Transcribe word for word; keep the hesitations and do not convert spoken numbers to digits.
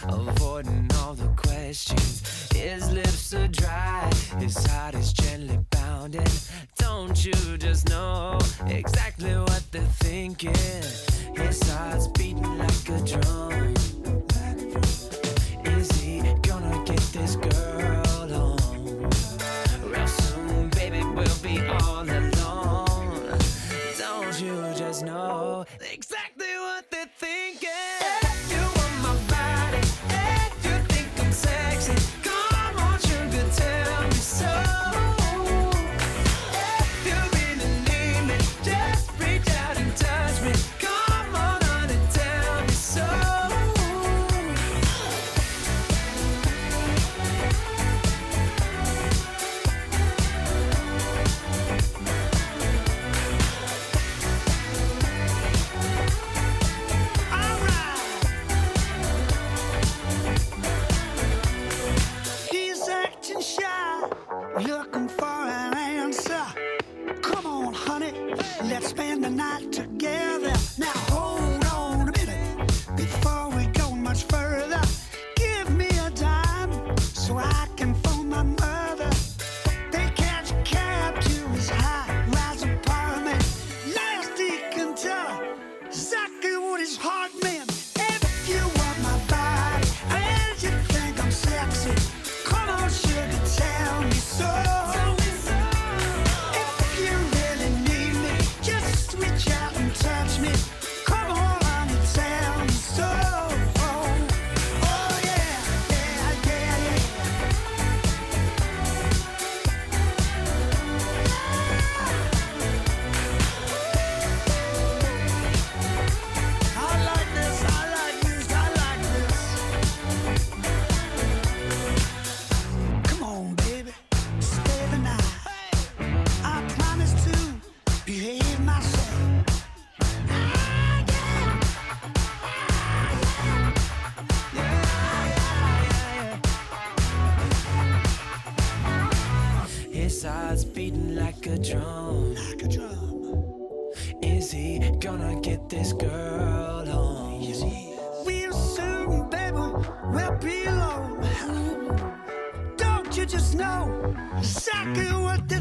avoiding all the questions. His lips are dry, his heart is gently pounding. Don't you just know exactly what they're thinking? His heart's beating like a drum. Is he gonna get this girl home? Real soon, baby, we'll be all alone. Don't you just know exactly what they're thinking? If you want my body, if you think I'm sexy, come on, sugar, tell me so. If you really need me, just reach out and touch me. Come on, honey, tell me so. He's acting shy, looking for an answer. Come on, honey, let's spend the night together. Now hold on a minute before we go much further. Give me a dime so I can phone my mother. They catch a cab to his high-rise apartment. Last he can tell exactly what his heart meant. If you want my body and you think I'm sexy, come on, sugar, tell me so. If you really need me, just reach out and touch me. Come on, honey, tell me so. Oh yeah, yeah, yeah, yeah. I like this, I like this, I like this. Come on, baby, stay the night. I promise to behave myself. His heart's beating like a drum. Like a drum. Is he gonna get this girl home? Yes, he is. Real soon, baby, we'll be alone. Don't you just know exactly what they